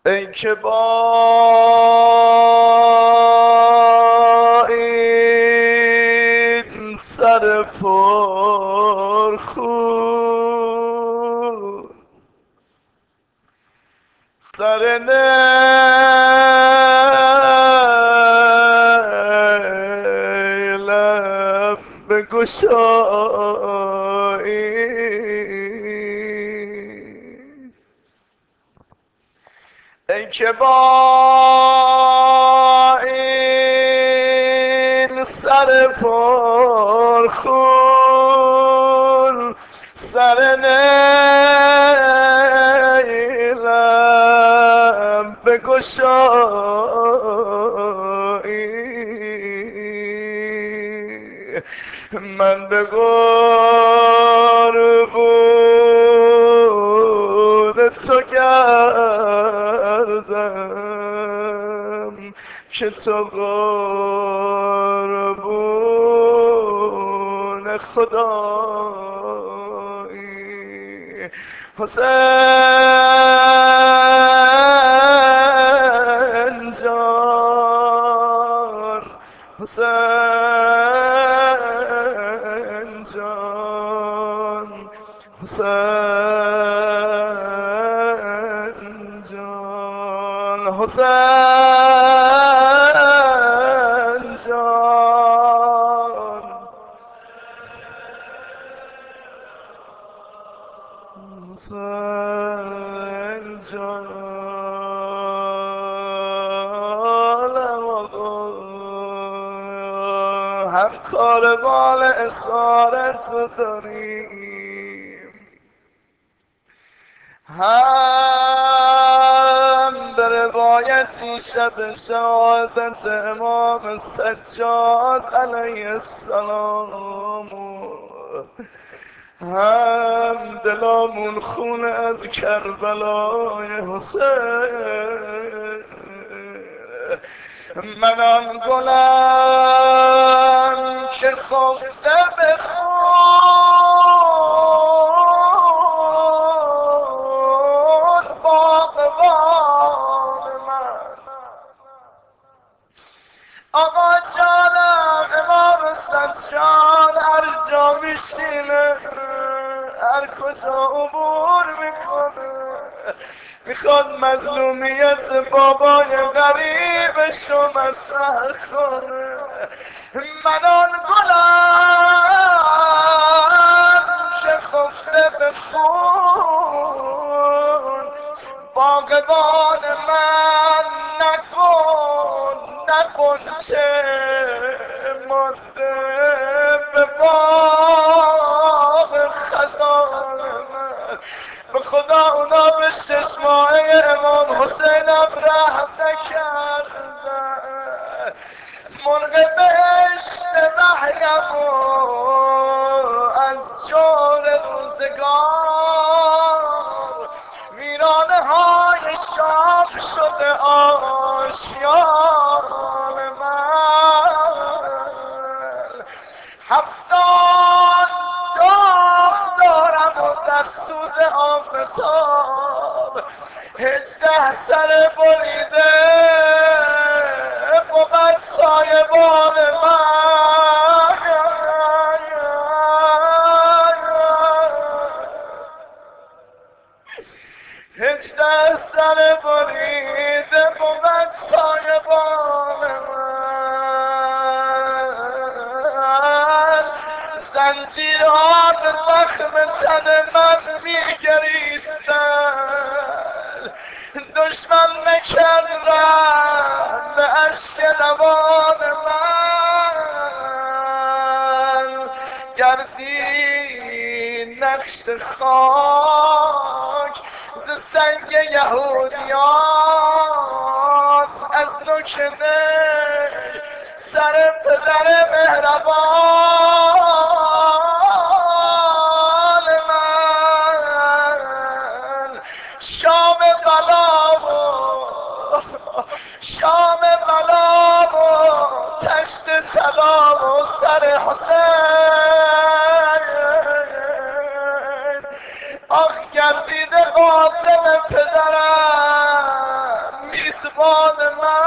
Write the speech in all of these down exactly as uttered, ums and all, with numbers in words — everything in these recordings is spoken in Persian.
ای که با این سر پرخون سر نیلم بگشایی، ای که با این سر پرخون سر نیلم بگشایی، من به قربون تو گردم که تو قربون خدایی. حسین جان، حسین جان، حسین جان، حسین جان، حسین جانم آقا، هم کار مال اسارت داریم، هم به روایتی شب شهادت امام سجاد علیه السلام، هم دلامون خون از کربلای حسین. من آن گلم که خفته به خون باغبان من، آقا جانم امام سجاد هر جا میشینه هر کجا عبور میکنه میخواد مظلومیت بابای غریبشو مطرح کنه. من آن گلم که خفته به خون باغبان من، نکن نکن چه مانده به باغ خزان من. به خدا اونا به شش ماهه امام حسین هم رحم نکردن، مرغ بهشت محیم و از جور روزگار ویرانه های شام شده آشیان من. هفتاد داغ دارم و در سوز آفتاب هجده سر بریده بود سایبان من. هجده سر بریده بود سایبان من، زنجیرها به زخم تن من میگریستند، دشمن نکرد رحم به اشک روان من. گردی نقش خاک ز سنگ یهودیان از نوک نی سر پدر مهربان من. شام بلا و شام بلا و تشت طلا و سر حسین، آخ گردیده قاتل پدرم باد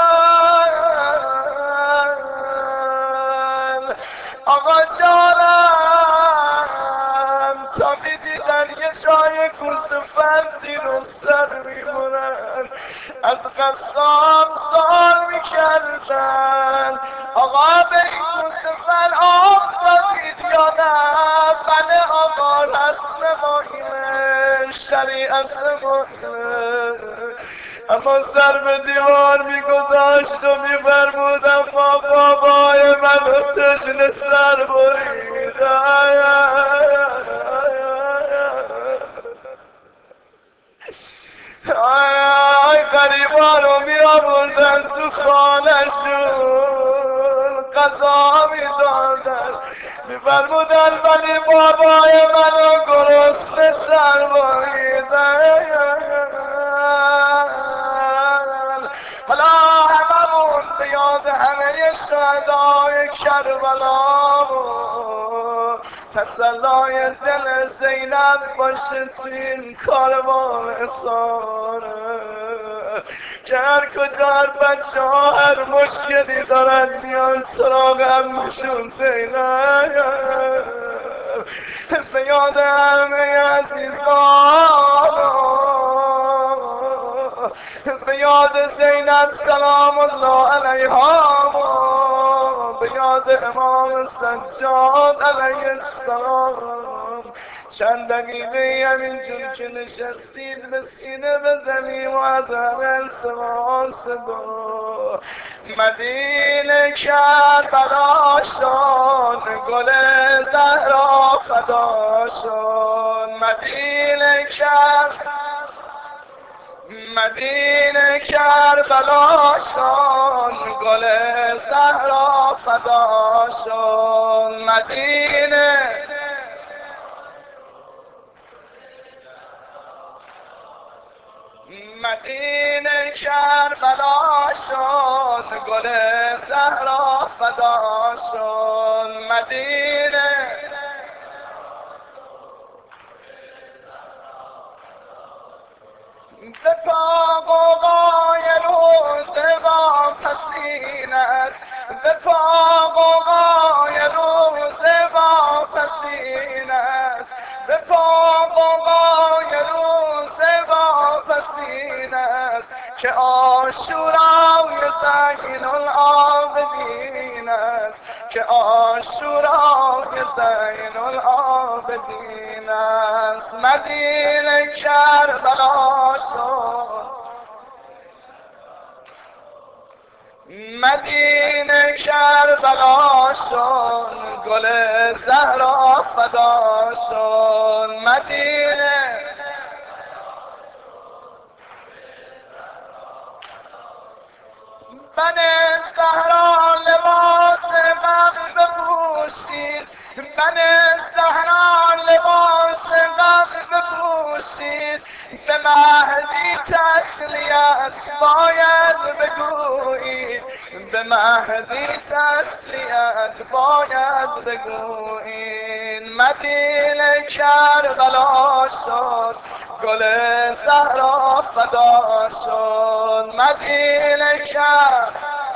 من آقا جانم تا میدیدن یه جای گوسفندی رو سر میبرن از قصاب سال میکردن آقا به این گوسفند آب دادید یا نه؟ بله آقا رسم ما اینه، شریعت ما اینه. اما سر به دیوار میگذاشت و میفرمودم ما بابای من و تشنه سر بریده آی غریبا رو می آوردن تو خانه‌شون غذا می دادن می فرمودن ولی بابای منو گرسنه سر بریدن. حالا هممون به یاد همه شهدای کربلا و تسلای دل زینب باشه تو این کاروان اساره که هر کجا هر بچه ها هر مشکلی دارن میان سراغ امشون زینب به یاد همه عزیزان به یاد زینب سلام الله علیها به یاد امام سجاد علیه السلام چند دقیقه همینجور که نشستید به سینه بزنیم و از همه التماس دو مدینه کربلا شد گل زهرا فدا شد مدینه کربلا مدینه کربلا شد گل زهرا فدا شد مدینه مدینه کربلا شد گل زهرا فدا شد مدینه به پا قوقای روز واپسین است به پا قوقای روز واپسین است به پا قوقای روز واپسین است که عاشورای زین العابدین است که عاشورای زین العابدین است مدینه کربلا شد مدینه کربلا شد گل زهرا فدا شد مدینه بن زهرا لباس غم بپوشید بن زهرا لباس غم بپوشید به مهدی تسلیت باید بگویید به مهدی تسلیت باید بگویید مدینه کربلا شد گل زهرا فدا شد مدینه کرد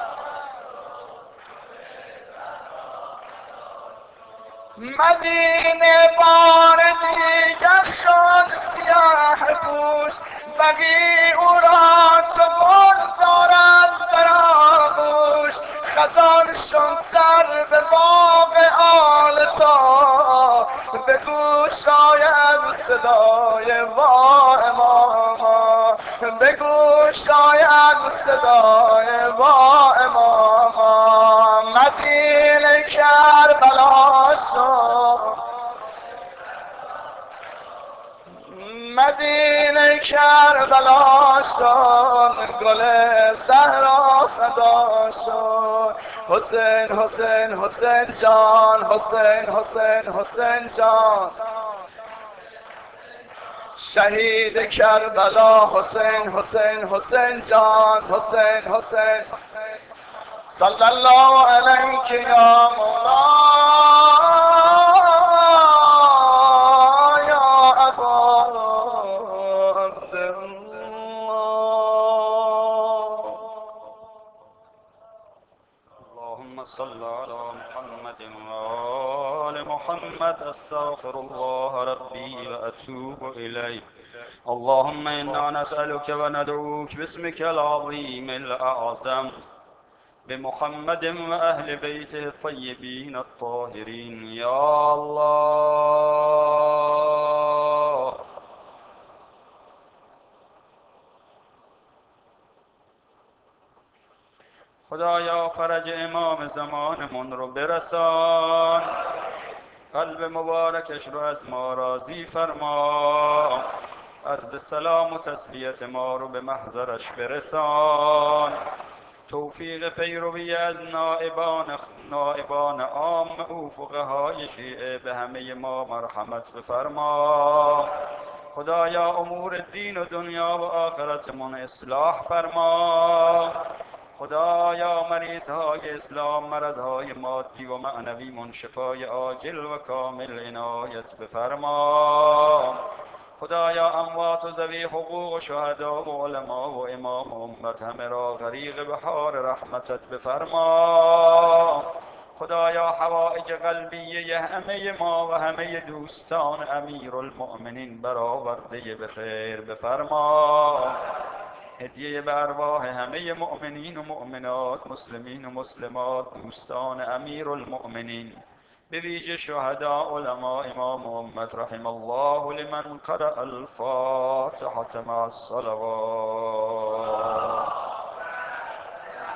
مدینه بار دیگر شد سیاه پوش بقی او را چو گل دارد در آغوش خزان شد سر به باغ آل تا بگو شاید صدای وا اماما بگو شاید صدای وا اماما مدینه کربلا شد مدینه کربلا شد گل زهرا فدا شد حسین حسین حسین جان حسین حسین حسین جان شهید کربلا حسین حسین حسین جان حسین حسین صلی الله علیک یا مولا یا ابا عبدالله اللهم صل على محمد وآل محمد. استغفر الله ربي وأتوب إليه. اللهم إنا نسألك وندعوك باسمك العظيم الأعظم بمحمد وأهل بيته الطيبين الطاهرين. يا الله خدایا فرج امام زمانمون رو برسان، قلب مبارکش رو از ما راضی فرما، عرض سلام و تسلیت ما رو به محضرش برسان، توفیق پیروی از نائبان نائبان عام او فقهای شیعه به همه ما مرحمت بفرما. خدایا امور دین و دنیا و آخرتمون اصلاح فرما. خدایا مریضهای اسلام مرضهای مادی و معنوی شفای عاجل و کامل عنایت بفرما. خدایا اموات و ذوی حقوق و شهدا و علما و امام و امت همه را غریق بحار رحمتت بفرما. خدایا حوائج قلبیه همه ما و همه دوستان امیر المؤمنین برآورده به خیر بفرما. هدیه به ارواح همه مؤمنین و مؤمنات، مسلمین و مسلمات، دوستان امیر المؤمنین، به ویژه شهدا، علما، امام و امت. رحم الله لمن قرأ الفاتحة مع الصلوات.